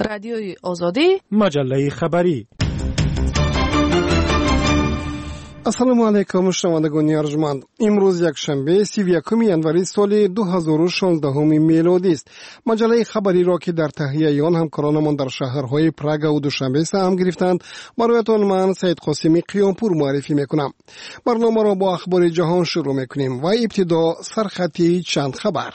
رادیوی آزادی، مجله خبری. السلام علیکم شنوندگان ارجمند. امروز یکشنبه 31 ینوری سال 2016 میلادی است. مجله خبری را که در تهیه آن همکارانمان در شهرهای پراگ و دوشنبه سهم گرفتند برایتان من سید قاسمی قیامپور معرفی میکنم. برنامه را با اخبار جهان شروع میکنیم و ابتدا سرخطی چند خبر.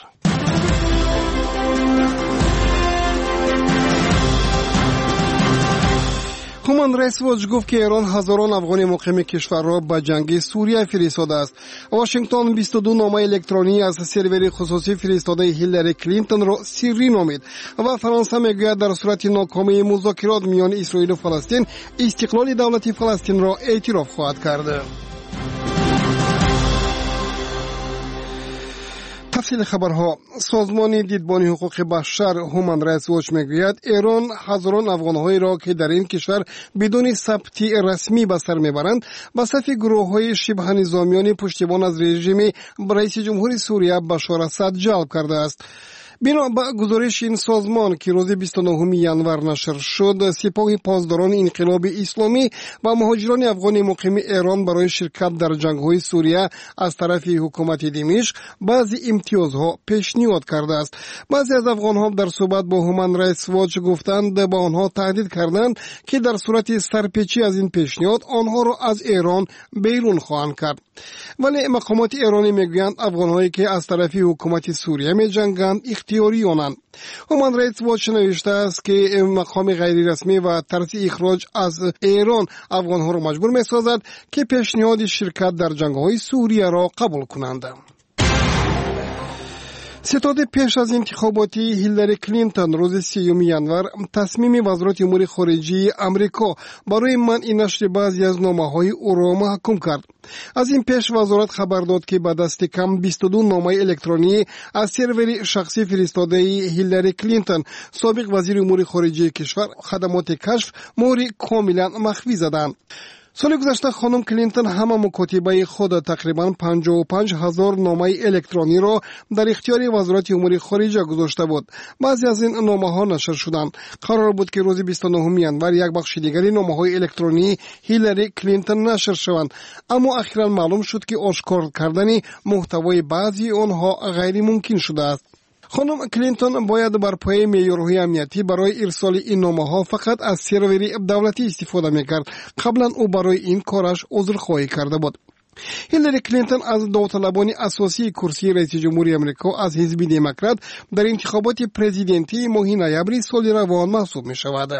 هومن رئیس واج گفت که ایران هزاران افغان مقیم کشور را به جنگ سوریه فرستاده است. واشنگتن 22 نامه الکترونی از سرور خصوصی فرستاده هیلاری کلینتون را سری نامید و فرانسه میگوید در صورت ناکامی مذاکرات میان اسرائیل و فلسطین استقلال دولت فلسطین را اعتراف خواهد کرد. تفصیل خبرها. سازمان دیدبان حقوق بشر هومن رایتس واچ میگوید ایران هزاران افغان‌هایی را که در این کشور بدون ثبت رسمی به سر میبرند به صف گروه‌های شبه نظامیان پشتیبان از رژیم رئیس جمهور سوریه بشار اسد جلب کرده است. بنا به گزارش این سازمان که روز 29 ینور نشر شد، سپاه پاسداران انقلاب اسلامی و مهاجران افغان مقیم ایران برای شرکت در جنگ‌های سوریه از طرف حکومت دمشق بعضی امتیازها پیشنهاد کرده است. بعضی از افغان‌ها در صحبت با هومن رایتس واچ گفتند با آنها تهدید کردند که در صورت سرپیچی از این پیشنهاد آنها را از ایران بیرون خواهند کرد. ولی مقامات ایرانی میگویند افغان‌هایی که از طرف حکومت سوریه می‌جنگند اختیاری آنند. هومن رایتس واچ نوشته است که مقام غیر رسمی و طرز اخراج از ایران افغان‌ها را مجبور می‌سازد که پیشنهاد شرکت در جنگ‌های سوریه را قبول کنند. ستاد پیش از انتخابات هیلاری کلینتون روز 3 ینور تصمیم وزارت امور خارجه امریکا برای منع نشر بعضی از نامه‌های او را محکوم کرد. از این پیش وزارت خبر داد که به دست کم 22 نامه الکترونی از سرور شخصی فرستاده هیلاری کلینتون سابق وزیر امور خارجه کشور خدمات کشف مهر کاملا مخفی زدند. سال گذشته خانم کلینتون همه مکاتبه خود تقریبا 55,000 نامه الکترونی را در اختیار وزارت امور خارجه گذاشته بود. بعضی از این نامه ها نشر شدند. قرار بود که روز 29 ینور یک بخش دیگری نامه های الکترونی هیلاری کلینتون نشر شوند، اما اخیرا معلوم شد که آشکار کردن محتوای بعضی آنها غیر ممکن شده است. خانم کلینتون باید بر پایه معیارهای امنیتی برای ارسال این نامه‌ها فقط از سرور دولتی استفاده می‌کرد. قبلا او برای این کارش عذرخواهی کرده بود. هیلاری کلینتون از داوطلبان اساسی کرسی رئیس جمهوری آمریکا از حزب دموکرات در انتخابات پرزیدنتی ماه نوامبر سال روان محسوب می‌شود.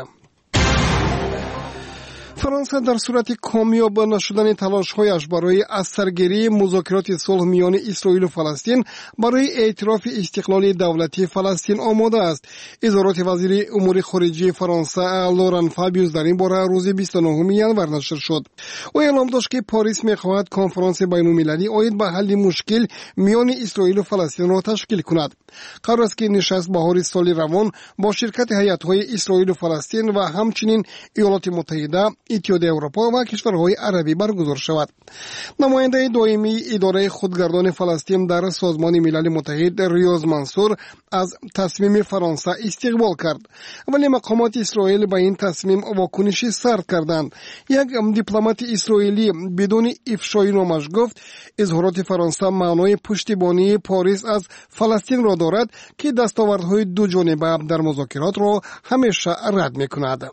فرانسه در صورت کامیاب نشدن تلاش‌هایش برای از سرگیری مذاکرات صلح میان اسرائیل و فلسطین برای اعتراف استقلال دولتی فلسطین آماده است. اظهارات وزیر امور خارجه فرانسه لوران فابیوس در این باره روز 29 ینور نشر شد. او اعلام داشت که پاریس می‌خواهد کنفرانس بین‌المللی عاید به حل مشکل میان اسرائیل و فلسطین را تشکیل کند. قرار است که نشست بهار سال روان با شرکت هیئت‌های اسرائیل و فلسطین و همچنین ایالات متحده، اتحادیه اروپا و کشورهای عربی برگزار شود. نماینده دائمی اداره خودگردان فلسطین در سازمان ملل متحد ریاض منصور از تصمیم فرانسه استقبال کرد، ولی مقامات اسرائیل به این تصمیم واکنشی سرد کردند. یک دیپلمات اسرائیلی بدون افشای نامش گفت اظهارات فرانسه معنای پشتیبانی پاریس از فلسطین را دارد که دستاوردهای دو جانبه در مذاکرات را همیشه رد می‌کند.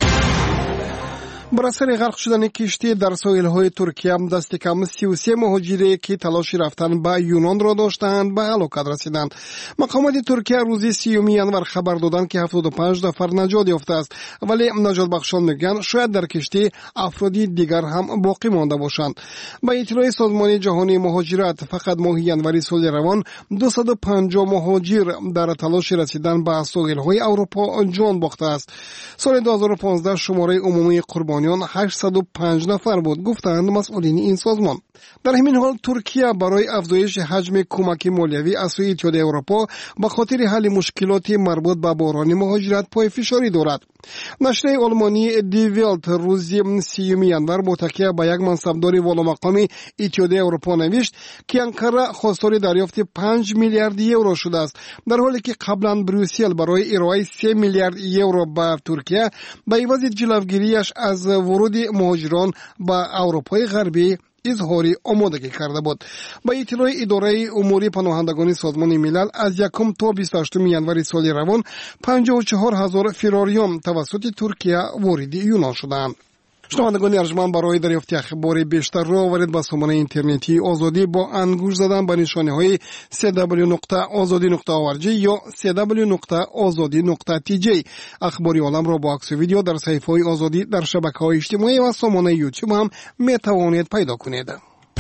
بر اثر غرق شدن کشتی در ساحل‌های ترکیه دست کم 33 مهاجری که تلاش رفتن به یونان را داشتند به هلاکت رسیدند. مقامات ترکیه روز 30 ینور خبر دادند که 75 نفر نجات یافته است، ولی نجات بخشان میگن شاید در کشتی افرادی دیگر هم باقی مانده باشند. به اطلاع سازمان جهانی مهاجرت فقط ماه ینوری سال روان 250 مهاجر در تلاش رسیدن به ساحل‌های اروپا جان باخته است. سال 2015 شماره عمومی قربانیان 805 نفر بود، گفتند مسئولین این سازمان. در همین حال ترکیه برای افزایش حجم کمک مالیوی از سوی اتحادیه اروپا به خاطر حل مشکلات مربوط به بحران مهاجرت پای فشاری دارد. نشریه آلمانی دی ولت روز 30 ینور متکی به یک منصبدار والامقام اتحادیه اروپا نوشت که انقره خواستار دریافت 5 میلیارد یورو شده است، در حالی که قبلا بروسل برای ارائه 3 میلیارد یورو به ترکیه به عوض جلوگیریش از ورود مهاجران به اروپای غربی اظهاری آمادگی کرده بود. با اطلاع اداره امور پناهندگان سازمان ملل از 1 تا 28 ینور سال روان 54,000 فراریان توسط ترکیه وارد یونان شدند. شنوندگان ارجمند، برای دریافت اخبار بیشتر را آورید به سامانه اینترنتی آزادی با انگوش زدن به نشانه های www.azadi.org یا www.azadi.tj. اخباری عالم را با عکس و ویدیو در صفحه های آزادی در شبکه‌های اجتماعی و سامانه یوتیوب هم می توانید پیدا کنید.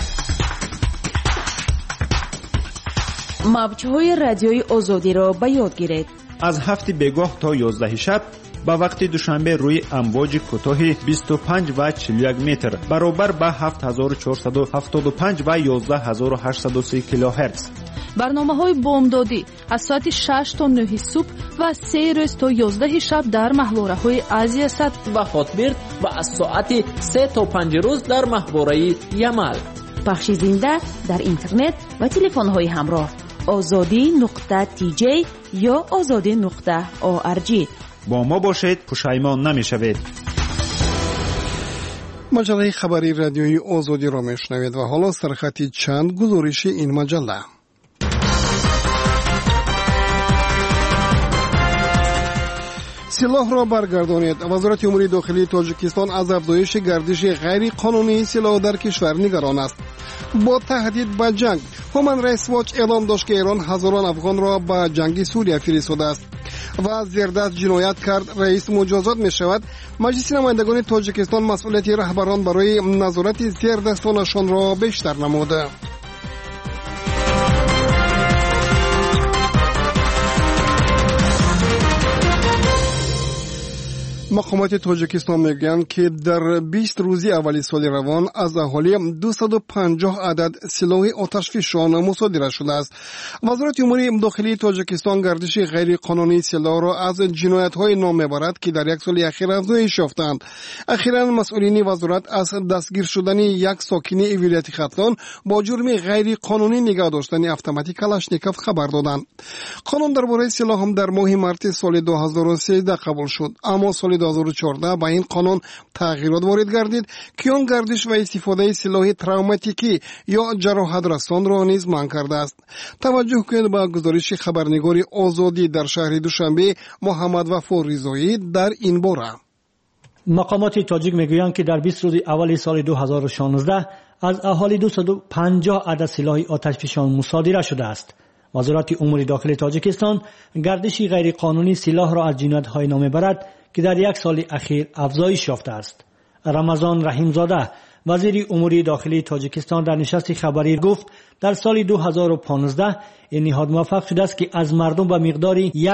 موج‌های رادیوی آزادی را به یاد گیرید. از 7 بگاه تا 11 شب با وقت دوشنبه روی امواج کوتاه 25 و 41 متر برابر با 7475 و 11830 کیلوهرتز. برنامه‌های بامدادی از ساعت 6 تا 9 صبح و 3 روز تا 11 شب در محوره‌های آسیا سد و هاتبرد و از ساعت 3 تا 5 روز در محوره یمل. پخش زنده در اینترنت و تلفن‌های همراه azadi.tj یا azadi.org. با ما باشید، پشیمان نمی‌شوید. مجله خبری رادیویی آزادی را میشنوید و حالا سرخطی چند گزارش این مجله. سلاح را برگردانید. وزارت امور داخلی تاجیکستان از افزایش گردش غیر قانونی سلاح در کشور نگران است. با تهدید به جنگ، هومن رایتس واچ اعلام داشت که ایران هزاران افغان را به جنگ سوریه فرستاده است و زیردست جنایت کرد رئیس مجازات می شود. مجلس نمایندگان تاجیکستان مسئولیت رهبران برای نظارت زیردستانشان را بیشتر نموده. مقامات تاجیکستان میگویند که در 20 روزی اولی سال روان از اهالی 250 عدد سلاح آتشفشان مصادره شده است. وزارت امور داخلی تاجیکستان گردش غیر قانونی سلاح را از جنایت‌های نام میبرد که در یک سال اخیر افزایش یافتند. اخیراً مسئولین وزارت از دستگیر شدن یک ساکن ولایت ختلان با جرم غیر قانونی نگاه داشتن اتوماتیک کلاشنیکوف خبر دادند. قانون درباره سلاح هم در ماه مارس سال 2013 قبول شد، اما سال 2014 با این قانون تغییرات وارد گردید که آن گردش و استفاده سلاح تروماتیکی یا جراحت رسان را نیز منع کرده است. توجه کنید به گزارش خبرنگار آزادی در شهر دوشنبه محمد وفا رضایی در این باره. مقامات تاجیک میگویند که در 20 روز اول سال 2016 از اهالی 250 عدد سلاح آتشفشان مصادره شده است. وزارت امور داخلی تاجیکستان گردش غیر قانونی سلاح را از جنایت‌های نام میبرد که در یک سال اخیر افزایش یافته است. رمضان رحیمزاده وزیر امور داخلی تاجیکستان در نشست خبری گفت در سال 2015 این نهاد موفق شده است که از مردم به مقدار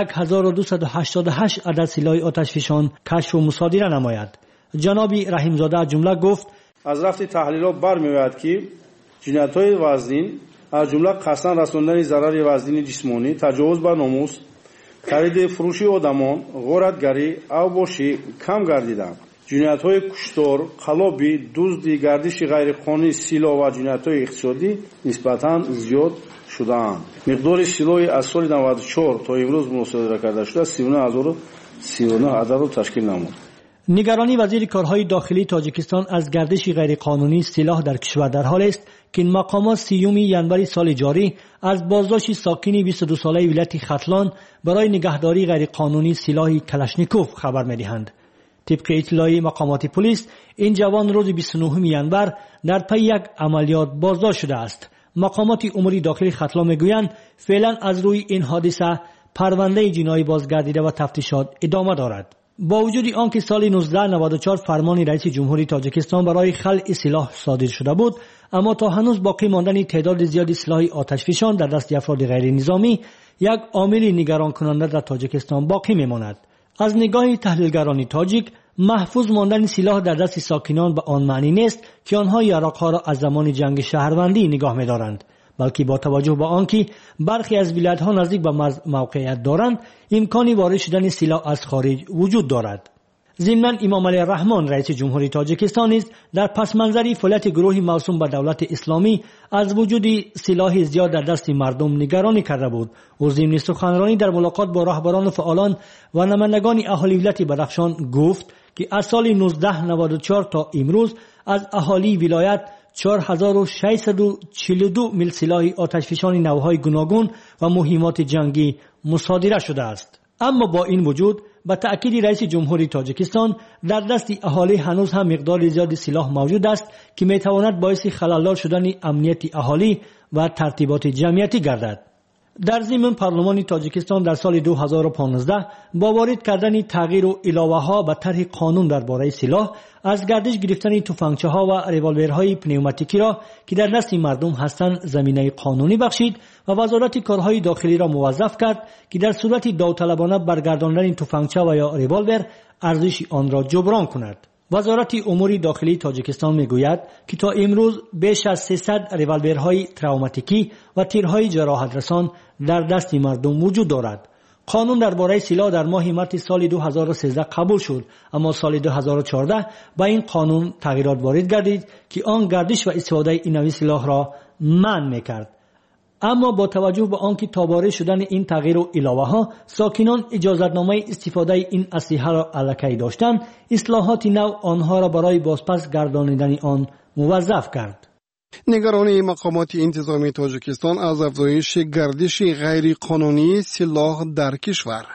1288 عدد سلاح آتشفشان کشف و مصادره نماید. جناب رحیمزاده جمله گفت از رفت تحلیلات برمی‌آید که جنایت‌های وزنین از جمله قصداً رساندن ضرر وزنین جسمانی، تجاوز به ناموس، خرید فروشی آدمان، غارتگری او باشی کم گردیدند. جنایت‌های کشتار، خلابی، دزدی، گردش غیرقانونی سلاح و جنایت‌های اقتصادی نسبتاً زیاد شده‌اند. مقدار سلاح از سال 94 تا امروز مصادره کرده شده 39,039 عدد را تشکیل نمود. نگرانی وزیر کارهای داخلی تاجیکستان از گردش غیرقانونی سلاح در کشور در حال است که این مقامات 30 ینور سال جاری از بازداشت ساکن 22 ساله ولایت ختلان برای نگهداری غیرقانونی سلاح کلاشنیکوف خبر می‌دهند. طبق اطلاع مقامات پلیس این جوان روز 29 ینور در پی یک عملیات بازداشت شده است. مقامات امور داخلی ختلان میگویند فعلا از روی این حادثه پرونده جنایی بازگردیده و تفتیشات ادامه دارد. با وجود آنکه سال 1994 فرمان رئیس جمهوری تاجیکستان برای خلع سلاح صادر شده بود، اما تا هنوز باقی ماندن تعداد زیادی سلاح آتشفشان در دست افراد غیر نظامی یک عامل نگران کننده در تاجیکستان باقی میماند. از نگاه تحلیلگران تاجیک، محفوظ ماندن سلاح در دست ساکنان به آن معنی نیست که آنها یراق‌ها را از زمان جنگ شهروندی نگاه می‌دارند، بلکه با توجه به آنکه برخی از ولایت‌ها نزدیک به موقعیت دارند، امکانی وارد شدن سلاح از خارج وجود دارد. ضمناً امام علی رحمان رئیس جمهوری تاجیکستان است در پس منظر فعالیت گروه موسوم به دولت اسلامی از وجود سلاح زیاد در دست مردم نگرانی کرده بود. او ضمن سخنرانی در ملاقات با رهبران فعالان و نمایندگان اهالی ولایت بدخشان گفت که از سال 1994 تا امروز از اهالی ولایت 4642 میل سلاح آتشفشانی نوعهای گوناگون و مهمات جنگی مصادره شده است. اما با این وجود به تأکید رئیس جمهوری تاجیکستان در دست اهالی هنوز هم مقدار زیادی سلاح موجود است که میتواند باعث خلل‌آور شدن امنیت اهالی و ترتیبات جمعیتی گردد. در ضمن پارلمان تاجیکستان در سال 2015 با وارد کردن تغییر و علاوه‌ها به طرح قانون درباره سلاح از گردش گرفتن تفنگچه‌ها و ریوالورهای پنوماتیکی را که در دست مردم هستند زمینه قانونی بخشید و وزارت کارهای داخلی را موظف کرد که در صورت داوطلبانه برگرداندن تفنگچه و یا ریوالور ارزش آن را جبران کند. وزارت امور داخلی تاجیکستان میگوید که تا امروز بیش از 300 ریوالورهای تروماتیکی و تیرهای جراحت رسان در دست مردم وجود دارد. قانون درباره سلاح در ماه مارس سال 2013 قبول شد، اما سال 2014 با این قانون تغییرات وارد گردید که آن گردش و استفاده این نوع سلاح را منع میکرد. اما با توجه به آنکه تاباره شدن این تغییر و علاوه ها ساکنان اجازتنامه استفاده این اسلحه را الکی داشتند، اصلاحات نو آنها را برای بازپس گردانیدن آن موظف کرد. نگرانی مقامات انتظامی تاجیکستان از افزایش گردش غیر قانونی سلاح در کشور.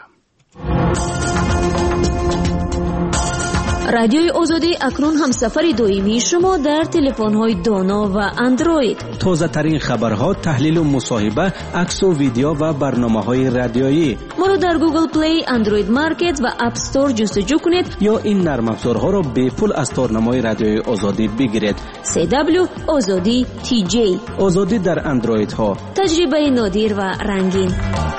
رادیوی آزادی اکنون هم سفر دائمی شما در تلفن‌های دانا و اندروید. تازه ترین خبرها، تحلیل و مصاحبه، عکس و ویدیو و برنامه‌های رادیویی. ما را در گوگل پلی، اندروید مارکت و اپ استور جستجو کنید یا این نرم افزارها را به پول از تارنمای رادیوی آزادی بگیرید. CW آزادی TJ. آزادی در اندروید ها. تجربه نادر و رنگین.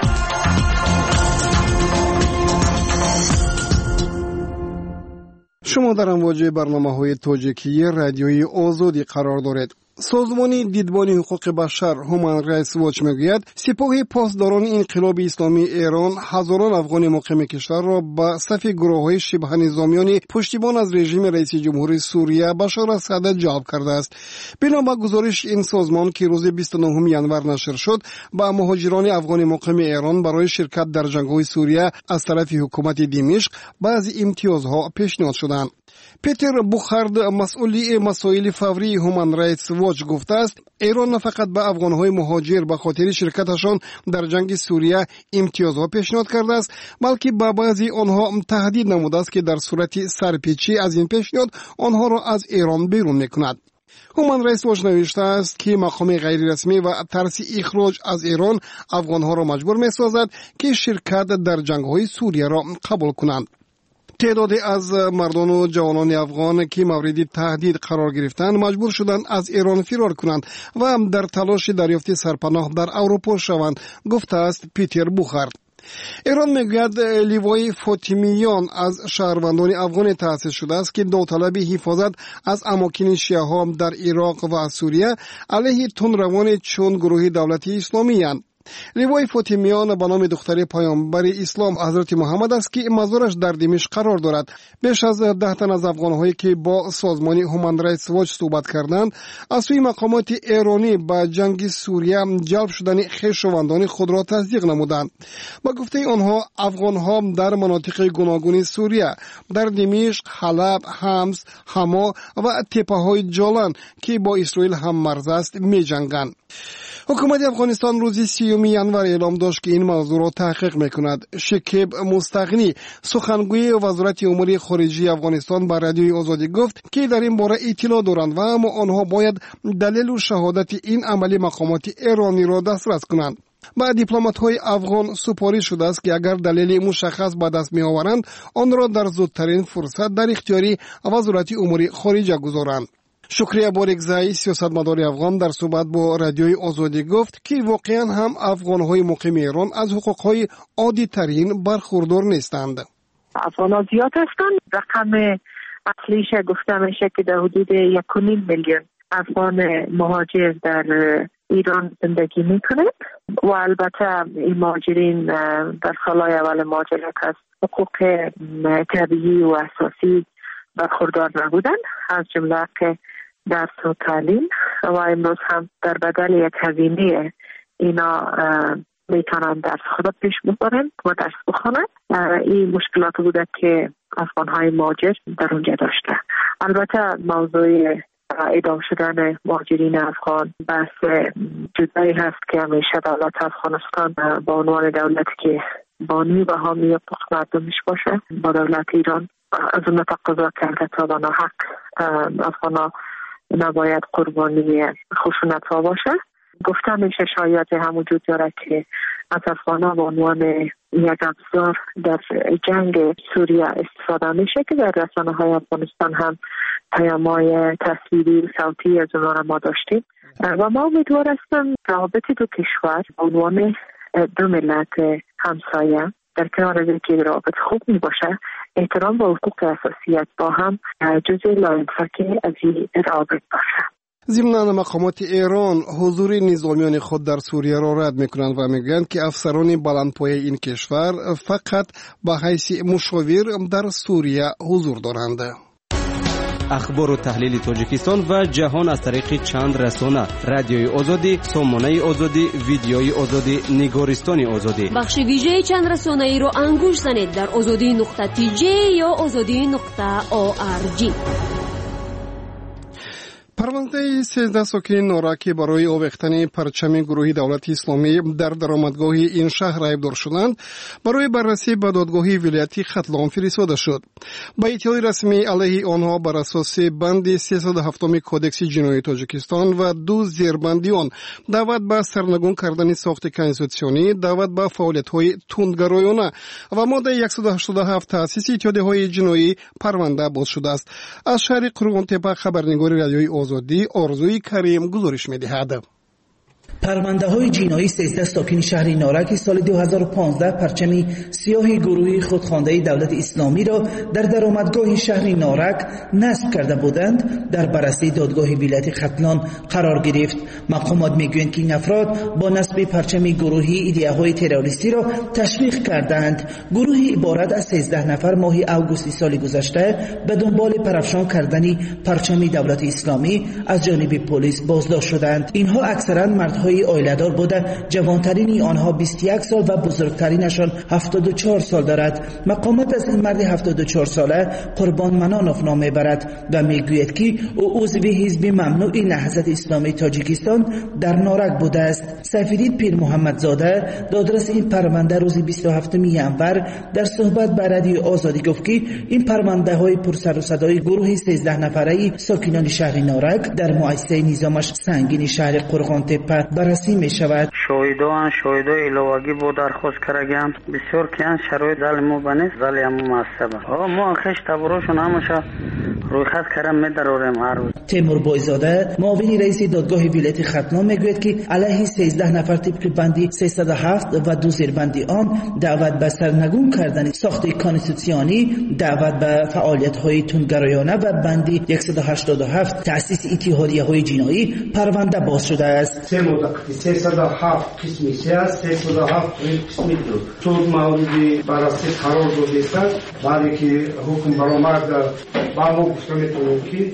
شما در امواج برنامه‌های تاجیکی رادیوی آزادی قرار دارید. سازمان دیدبان حقوق بشر هومن رایتس واچ میگوید سپاه پاسداران انقلاب اسلامی ایران هزاران افغان مقیم کشور را به صف گروه‌های شبه نظامیان پشتیبان از رژیم رئیس جمهور سوریه بشار اسد جلب کرده است. بنا به گزارش این سازمان که روز 29 ژانویه نشر شد، با مهاجران افغان مقیم ایران برای شرکت در جنگ‌های سوریه از طرف حکومت دمشق بعضی امتیازها پیشنهاد شدند. پیتر بوخارد مسئولی مسائل فوری هومن رایتس واچ گفته است ایران نه فقط به افغان‌های مهاجر به خاطر شرکتشان در جنگ سوریه امتیازها پیشنهاد کرده است، بلکه به بعضی آنها تهدید نموده است که در صورت سرپیچی از این پیشنهاد آنها را از ایران بیرون می‌کند. هومن رایتس واچ نوشته است که مقام غیر رسمی و ترس اخراج از ایران افغان‌ها را مجبور می‌سازد که شرکت در جنگ‌های سوریه را قبول کنند. تعدادی از مردان و جوانان افغان که مورد تهدید قرار گرفتند مجبور شدند از ایران فرار کنند و هم در تلاش دریافت سرپناه در اروپا شوند، گفته است پیتر بوخارد. ایران میگوید لیوای فاطمیان از شهروندان افغان تأسیس شده است که داوطلب حفاظت از اماکن شیعه ها در عراق و سوریه علیه تندروان چون گروه دولت اسلامی اند. لیوای فاطمیان به نام دختر پیامبر اسلام حضرت محمد است که مزارش در دمشق قرار دارد. بیش از 10 تن از افغان‌هایی که با سازمان هومن رایتس واچ صحبت کردند از سوی مقامات ایرانی به جنگ سوریه جلب شدن خویشاوندان خود را تصدیق نمودند. با گفته آنها افغان‌ها در مناطق گوناگون سوریه در دمشق، حلب، حمص، حما و تپه‌های جولان که با اسرائیل هم مرز است می‌جنگند. حکومت افغانستان روز 30 ژانویه اعلام داشت که این موضوع را تحقیق میکند. شکیب مستغنی سخنگوی وزارت امور خارجه افغانستان به رادیوی آزادی گفت که در این باره اطلاع دارند و اما آنها باید دلیل و شهادت این عملی مقامات ایرانی را دسترس کنند. با دیپلمات‌های افغان سپاری شده است که اگر دلیل مشخص به دست می‌آورند آن را در زودترین فرصت در اختیاری وزارت امور خارجه گذارند. شکریه بارگزایی سیاستمدار افغان در صحبت با رادیوی آزادی گفت که واقعا هم افغان‌های مقیم ایران از حقوق‌های عادی ترین برخوردار نیستند. افغان‌ها زیاد هستند. رقم اصلیش گفته میشه که در حدود 1.5 میلیون افغان مهاجر در ایران زندگی میکنند و البته این مهاجرین در سالهای اول مهاجرت از حقوق طبیعی و اساسی دسترسی برخوردار نبودن، از جمله که درس و تعلیم، و امروز هم در بدل یک هزینه اینا میتونن درس خود پیش ببرن و درس بخونن. این مشکلات بوده که افغانهای مهاجر در اونجا داشته. البته موضوع ادامه شدن مهاجرین افغان بحث جدایی هست که همیشه دولت افغانستان با عنوان دولتی که بانی و حامی حقوق مردمش باشه با دولت ایران از اون تقاضا کرده تا به ناحق افغانا نباید قربانی خشونت ها باشه. گفته میشه شاید هم وجود داره که از افغانا به عنوان یک ابزار در جنگ سوریه استفاده میشه که در رسانه های افغانستان هم پیام‌های تصویری و صوتی از اونها را ما داشتیم و ما امیدوار هستم روابط دو کشور به عنوان دو ملت همسایه در کنار از اینکه روابط خوب می باشه، احترام و حقوق اساسیت با هم جزء لاینفک از این روابط باشه. ضمن مقامات ایران حضور نظامیان خود در سوریه را رد میکنند و میگویند که افسران بلندپایه این کشور فقط به حیث مشاور در سوریه حضور دارند. اخبار و تحلیل تاجیکستان و جهان از طریق چند رسانه: رادیوی آزادی، سامانه آزادی، ویدیوی آزادی، نگارستان آزادی. بخش ویژه چند رسانه ای را انگوش زنید در azadi.tj یا azadi.org. پرونده 13 ساکن نارکی برای آویختن پرچم گروه دولت اسلامی در درآمدگاه این شهر ایبدار شدند برای بررسی به دادگاه ولایتی ختلان فرستاده شد. با اطلاع رسمی علیه آنها بر اساس بند 307 کودکس جنایی تاجیکستان و دو زیربندی آن دعوت به سرنگون کردن ساخت کنستیتوسیونی، دعوت به فعالیت‌های تندگرایانه و ماده 187 تأسیس اتحادیه‌های جنایی پرونده باز شده است. از شهر قرغان تپه خبرنگار رادیوی آزادی آرزوی کریم گزارش می‌دهد. پرونده های جنایی 13 ساکن شهر نارک سال 2015 پرچم سیاه گروهی خودخوانده دولت اسلامی را در درآمدگاه شهر نارک نصب کرده بودند در بررسی دادگاه ولایت ختلان قرار گرفت. مقامات میگویند که این افراد با نصب پرچم گروهی ایده‌های تروریستی را تشویق کردند. گروهی عبارت از 13 نفر ماه اوگوست سال گذشته به دنبال پرافشان کردن پرچم دولت اسلامی از جانب پلیس بازداشت شدند. اینها اکثرا مردهای آیله‌دار بوده، جوانترین آنها 21 سال و بزرگترینشان 74 سال دارد. مقامات از این مرد 74 ساله قربان منانوف نام میبرد و میگوید که او عضو حزب ممنوع نهضت اسلامی تاجیکستان در نارک بوده است. سفیدین پیر محمد زاده دادرس این پرونده روز 27 ژانویه در صحبت با رادیو آزادی گفت که این پرونده های پرسر و صدای گروه 13 نفره ساکنان شهر نارک در مؤسسه نظامش سنگین شهر قرغان تپه بررسی می شود. شاهدان الواگی بود درخواست کردیم بسیار کیان شرایط ظالمو بنه ظالمو معصبه ما خش تبروشون همشا روی خط کردم میداریم هر روز. تیمور بایزاده معاون رئیس دادگاه ولایت ختلان میگوید که علیه 13 نفر طبق بندی 307 و دو زیربندی آن دعوت به سرنگون کردن ساخت کانستیتوسیونی، دعوت به فعالیت‌های تندگرایانه و بندی 187 تأسیس اتحادیه‌های جنایی پرونده باز شده است. 307 قسمی است، 307 قسمی دو. سود موردی بررسی قرار داده است. بعد که حکم برآمد با ما گفته میتونیم که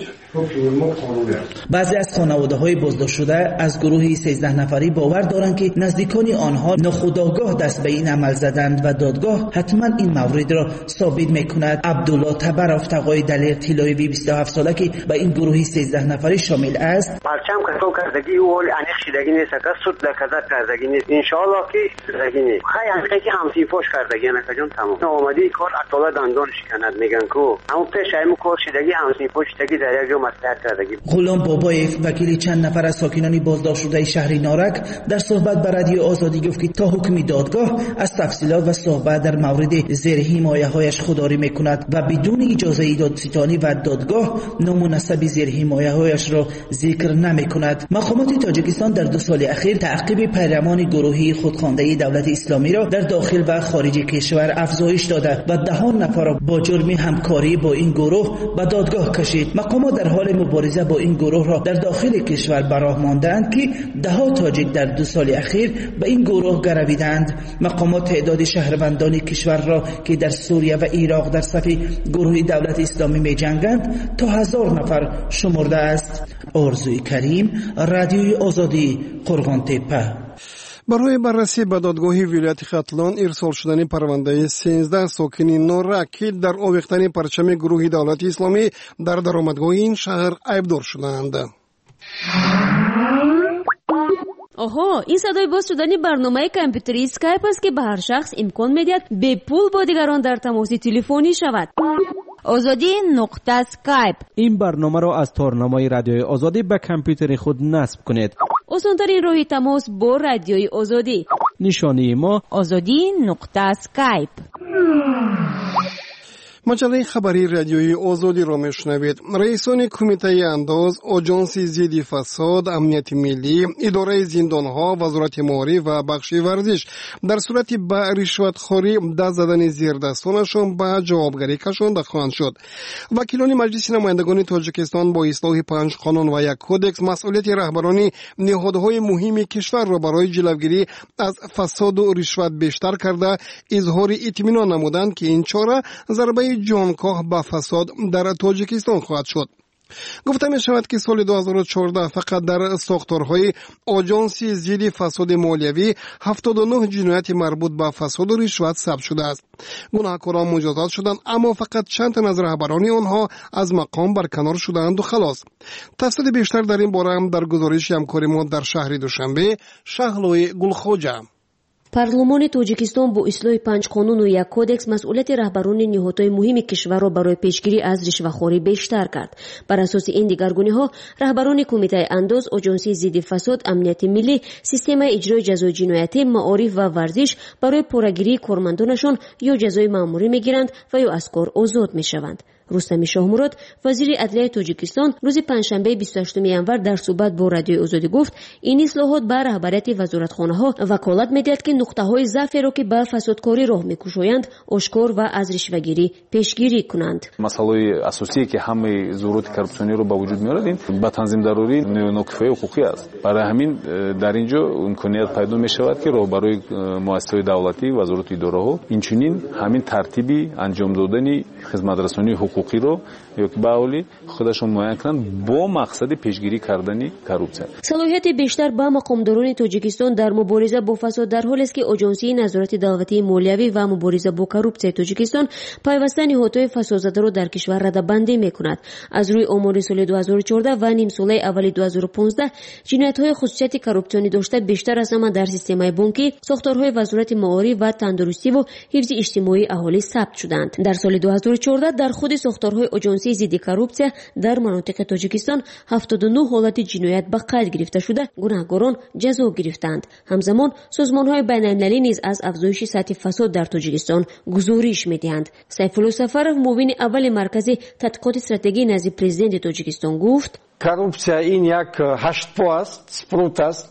بعضی از خانواده‌های بازداشت شده از گروه 13 نفری باور دارند که نزدیکان آنها ناخودآگاه دست به این عمل زدند و دادگاه حتما این مورد را ثابت می‌کند. عبدالله تبرف تقای دلیر تیلایی 27 ساله که به این گروه 13 نفری شامل است. پرچم کتو کردگی اول انیخ شدگی نیست که سود لکذا کردگی نیست ان شاء الله که کردگی نیست. خیلی انیخ که همسی فوش کردگی نه کجون تمام. اومدی کار اطلاع دندان شکند میگن کو. همون پیش ایم کار شدگی همسی فوش شدگی در یک غلام بابایف وکیل چند نفر از ساکنان بازداشت شده شهر نارک در صحبت با رادیو آزادی گفت که تا حکم دادگاه از تفصیلات و صحبت در مورد زیر حمایه‌هایش خودداری میکند و بدون اجازه دادستانی و دادگاه نام و نسب زیر حمایه‌هایش را ذکر نمیکند. مقامات تاجیکستان در 2 سال اخیر تعقیب پیروان گروهی خودخوانده دولت اسلامی را در داخل و خارج کشور افزایش داده و 10 نفر را با جرم همکاری با این گروه به دادگاه کشید. مقامات در در حال مبارزه با این گروه را در داخل کشور براه ماندند که دهها تاجیک در 2 سال اخیر به این گروه گرویدند. مقامات تعداد شهروندان کشور را که در سوریه و عراق در صف گروه دولت اسلامی می جنگند تا 1000 نفر شمرده است. آرزوی کریم، رادیوی آزادی، قرغان تپه. برای بررسی به دادگاه ولایت ختلان ارسال شدن پرونده 13 ساکن نورک که در آویختن پرچم گروه دولت اسلامی در درآمدگاه این شهر عیبدار شدند. آها، این صدای باز شدن برنامه کامپیوتری اسکایپ است که به هر شخص امکان میدهد به پول با دیگران در تماس تلفنی شود. آزادی نقطه اسکایپ. این برنامه را از تارنمای رادیوی آزادی به کامپیوتر خود نصب کنید. آسان‌ترین راه تماس با رادیوی آزادی. نشانی ما آزادی نقطه اسکایپ. مجله خبری رادیوی آزادی را میشنوید. رئیسان کمیته انداز، آژانس ضد فساد، امنیت ملی، اداره زندانها، وزارت مالی و بخش ورزش در صورت به رشوتخوری دست زدن زیردستانشان به جوابگری کشانده خواهند شد. وکیلان مجلس نمایندگان تاجیکستان با اصلاح 5 قانون و 1 کدکس مسئولیت رهبران نهادهای مهم کشور را برای جلوگیری از فساد و رشوت بیشتر کرده اظهار اطمینان نمودند که این چاره ضربه جانکاه به فساد در تاجیکستان خواهد شد. گفته می شود که سال 2014 فقط در ساختارهای آژانس ضد فساد مالیوی 79 جنایت مربوط به فساد و رشوت ثبت شده است. گناهکاران مجازات شدند، اما فقط چند تن از رهبران آنها از مقام برکنار شدند و خلاص. تفصیل بیشتر در این باره هم در گزارش همکار ما در شهر دوشنبه، شهلوی گلخوجه. پارلمان تاجیکستان با اصلاح 5 قانون و 1 کدکس مسئولیت رهبران نهادهای مهم کشور را برای پیشگیری از رشوه‌خوری بیشتر کرد. بر اساس این دگرگونی‌ها رهبران کمیته انداز، آژانس ضد فساد، امنیت ملی، سیستم اجرای جزای جنایتی، معارف و ورزش برای پورگیری کارمندانشان یا جزای مأموری می‌گیرند و یا از کار آزاد می‌شوند. رستم شاهمراد وزیر عدلیه تاجیکستان روز پنجشنبه 28 ژانویه در صحبت با رادیوی آزادی گفت این اصلاحات به رهبریت وزارتخانه‌ها وکالت می‌دهد که نقطه‌های ضعفی را که به فسادکاری راه می‌کشایند آشکار و از رشوه‌گیری پیشگیری کنند. مسئله اساسی که همه ظهورات کورپسیونی رو به وجود می‌آورد این با تنظیم ضروری نکته حقوقی است. برای همین در اینجا امکانیت پیدا می‌شود که راهبرای مؤسسات دولتی، وزارت اداره‌ها اینچنین همین ترتیبی انجام دادن خدمت‌رسانی حقوقی رو یا که باولی خودشون معین کنند با مقصد پیشگیری کردن کورپسیون. صلاحیت بیشتر به مقامداران تاجیکستان در مبارزه با فساد در حالی است که آژانسی نظارت دولتی مالیوی و مبارزه با کورپسیون تاجیکستان پیوسته نهادهای فسادزده را در کشور رده‌بندی می‌کند. از روی آمار سال 2014 و نیم ساله اول 2015 جنایت‌های خصوصیت کورپسیونی داشته بیشتر از همه در سیستم بانکی، ساختارهای وزارت معارف و تندرستی و حفظ اجتماعی اهالی ثبت شدند. در سال 2014 در خود ساختارهای آژانسی ضد کورپسیون در مناطق تاجیکستان 79 حالت جنایت به قید گرفته شده گناهکاران جزا گرفتند. همزمان سازمان‌های بین‌المللی نیز از افزایش سطح فساد در تاجیکستان گزارش می‌دهند. سیفالله سفرов معاون اول مرکز تحقیقات استراتژی نزد پرزیدنت تاجیکستان گفت коррупция این یک هشت‌پا است، سپروت است.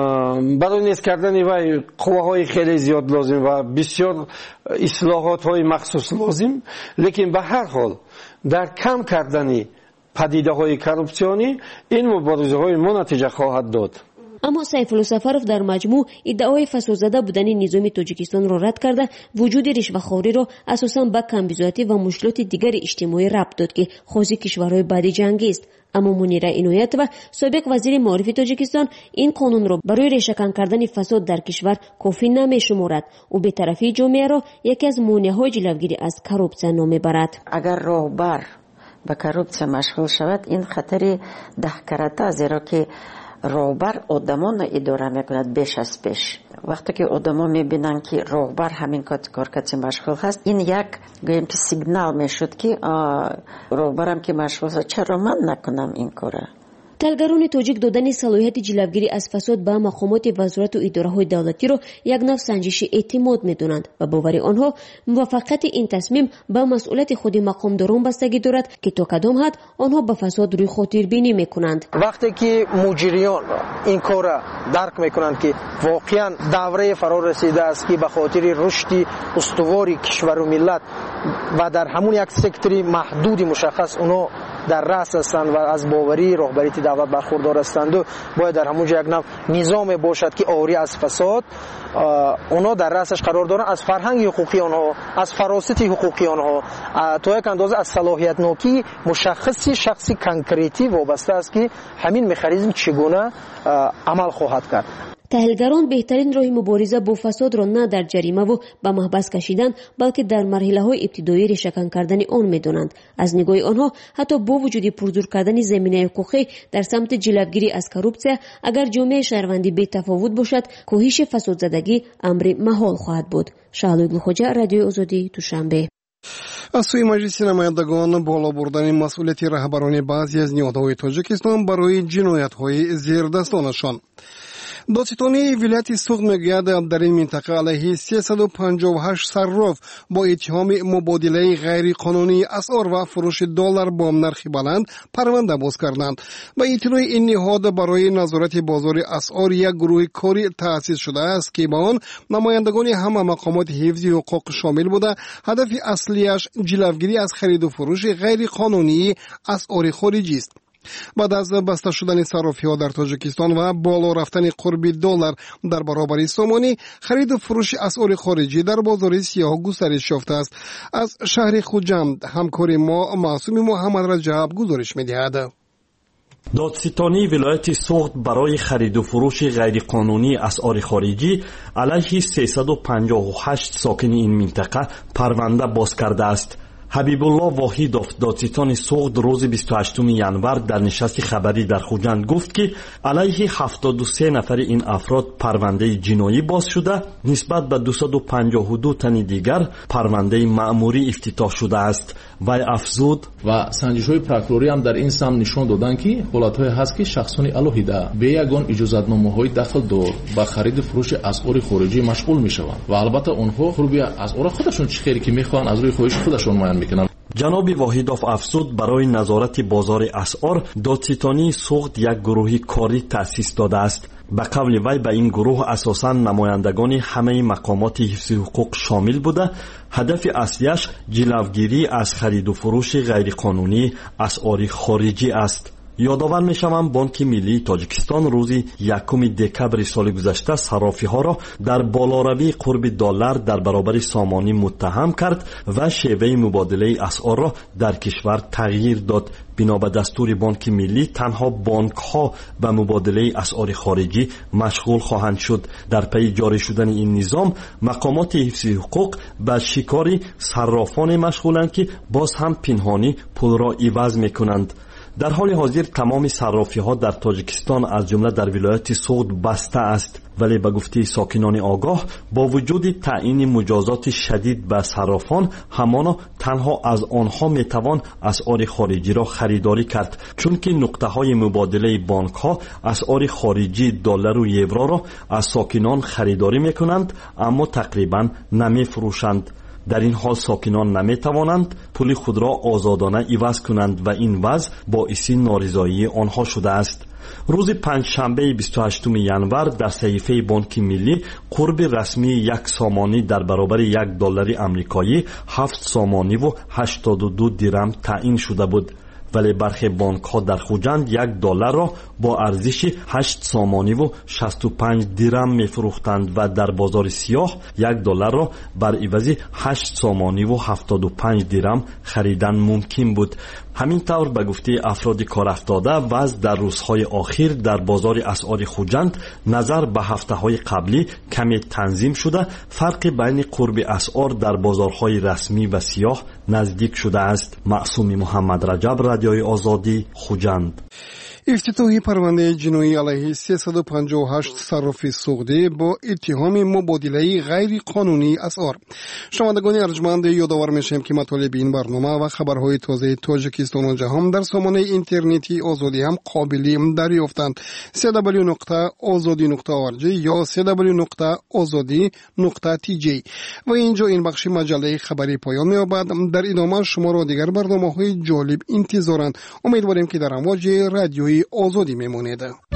برای نیست کردن وای قواهای خیلی زیاد لازم و بسیار اصلاحات های مخصوص لازم، لیکن به هر حال در کم کردن پدیده های کورپسیونی این مبارزه های ما نتیجه خواهد داد. اما سیفالله سفرov در مجموع ادعای فسادزده بودن نظام تاجیکستان را رد کرده وجود رشوه‌خوری را اساساً به کمبیزاتی و مشکلات دیگر اجتماعی ربط داد که خاصی کشورهای بعد جنگی است. اما منیره عنایت و سابق وزیر معارف تاجیکستان این قانون را برای ریشه‌کن کردن فساد در کشور کافی نمی‌شمارد و به طرفی جامعه را یکی از مانع‌های جلوگیری از کورپسیون نامی‌برد. اگر راهبر به کورپسیون مشغول شود این خطر دهکرده، زیرا که راهبر آدمان اداره میکند بیش از پیش. وقتی که آدما میبینن که راهبر همین کار مشغول هست، این یک گویم که سیگنال میشد که راهبرم که مشغول است چرا من نکنم این کاره. تلگران تاجیک دادن صلاحیت جلوگیری از فساد به مقامات وزارت و اداره‌های دولتی را یک نوع سنجش اعتماد می‌دانند و باور آنها موفقیت این تصمیم به مسئولیت خود مقامداران بستگی دارد که تا کدام حد آنها به فساد روی خاطر بینی می‌کنند. وقتی که مجریان این کار درک می‌کنند که واقعاً دوره فرا رسیده است که به خاطر رشد استواری کشور و ملت و در همون یک سکتوری محدود مشخص اونا در رأس هستند و از باوری رهبری دولت برخوردار هستند و باید در همون یک نوع نظام باشد که آری از فساد اونا در رأسش قرار دارن، از فرهنگ حقوقی آنها، از فراستی حقوقی آنها، تا یک اندازه از صلاحیت نوکی مشخصی شخصی کنکریتی وابسته است که همین مکانیزم چگونه عمل خواهد کرد. таҳлилгарон беҳтарин роҳи мубориза бо фасодро на дар ҷаримаву ба маҳбас кашидан, балки дар марҳилаҳои ибтидоӣ решакан кардани он медонанд. аз нигоҳи онҳо ҳатто бо вуҷуди пурзур кардани заминаи ҳуқуқӣ дар самти ҷилавгирӣ аз коррупсия, агар ҷомеаи шаҳрвандӣ бетафовут бошад, коҳиши фасодзадагӣ амри маҳол хоҳад буд. шаҳлои гулхоҷа, радиои озодӣ, душанбе. аз сӯи маҷлиси намояндагон боло бурдани масъулияти раҳбарони баъзе аз ниҳодҳои тоҷикистон барои ҷиноятҳои зердастонашон. додситонии вилояти суғд мегӯяд дар ин минтақа алайҳи 358 сарроф бо иттиҳоми мубодилаи ғайриқонунии асъор ва фурӯши доллар бо нархи баланд парванда боз карданд. ба иттилои ин ниҳод барои назорати бозори асъор як гурӯҳи корӣ таъсис шудааст ки ба он намояндагони ҳама мақомоти ҳифзи ҳуқуқ шомил буда, ҳадафи аслияш ҷилавгирӣ аз хариду фурӯши ғайриқонунии асъори хориҷист. بعد از بسته شدن صرافی‌ها در تاجیکستان و بالا رفتن قرب دلار در برابر سامانی، خرید و فروش اسعار خارجی در بازار سیاه گسترش یافته است. از شهر خوجند همکار ما معصوم محمد رجب گزارش می‌دهد. دادستانی ولایت سوخت برای خرید و فروش غیرقانونی اسعار خارجی علیه 358 ساکن این منطقه پرونده باز کرده است. حبیب الله واحدов دادستان سوخت روز 28 январ در نشست خبری در خوجند گفت که علیه 73 نفر این افراد پرونده جنایی باز شده، نسبت به 252 تن دیگر پرونده مأموری افتتاح شده است. وی افزود و سنجش‌های پروکوروری هم در این سم نشان دادند که حالت‌های هست که شخصان علیحده به یگان اجازه‌نامه‌های داخل دار با خرید فروش اسعار خارجی مشغول می‌شوند و البته آنها خروبی اسعار خودشون چه خیری که می‌خوان از روی خواهش خودشون میان میکنن. جناب واحدов افزود برای نظارت بازار اسعار دادستانی سوخت یک گروه کاری تأسیس داده است. به قول وی به این گروه اساساً نمایندگان همه مقامات حفظ حقوق شامل بوده، هدف اصلیش جلوگیری از خرید و فروش غیرقانونی اسعار خارجی است. یادآور می‌شوم بانک ملی تاجیکستان روز 1 دکبر سال گذشته صرافی‌ها را در بالاروی قرب دلار در برابر سامانی متهم کرد و شیوه مبادله اسعار را در کشور تغییر داد. بنا به دستور بانک ملی تنها بانک‌ها به مبادله اسعار خارجی مشغول خواهند شد. در پی جاری شدن این نظام مقامات حفظ حقوق به شکار صرافان مشغولند که باز هم پنهانی پول را عوض می‌کنند. در حال حاضر تمام صرافی‌ها در تاجیکستان از جمله در ولایت سوخت بسته است، ولی به گفته ساکنان آگاه با وجود تعیین مجازات شدید به صرافان، همانا تنها از آنها میتوان اسعار خارجی را خریداری کرد، چون که نقطه‌های مبادله بانک‌ها اسعار خارجی دلار و یورو را از ساکنان خریداری میکنند اما تقریبا نمیفروشند. در این حال ساکنان نمیتوانند پول خود را آزادانه عوض کنند و این وضع باعث نارضایی آنها شده است. روز پنجشنبه 28 январ در صحیفه بانک ملی قرب رسمی یک سامانی در برابر یک دلار آمریکایی 7 سامانی و 82 درم تعیین شده بود، ولی برخی بانک ها در خوجند یک دلار را با ارزش 8 سامانی و 65 درم می فروختند و در بازار سیاه یک دلار را بر عوض 8 سامانی و 75 درم خریدن ممکن بود. همین طور به گفته افراد کار افتاده وضع در روزهای آخر در بازار اسعار خوجند نظر به هفته‌های قبلی کمی تنظیم شده، فرق بین قرب اسعار در بازارهای رسمی و سیاه نزدیک شده است. معصوم محمد رجب، رادیوی آزادی، خوجند. افتتاحی پرونده جنایی علیه 358 صرافی سوختی با اتهام مبادله غیر قانونی اسعار. شنوندگان ارجمند، یادآور میشیم که مطالب این برنامه و خبرهای تازه تاجیکستان و جهان در سامانه اینترنتی آزادی هم قابل دریافتند. www.azadi.org یا www.azadi.tj. و اینجا این بخش مجله خبری پایان می‌یابد. در ادامه شما را دیگر برنامه‌های جالب انتظارند. امیدواریم که در امواج رادیوی آزادی میمونید.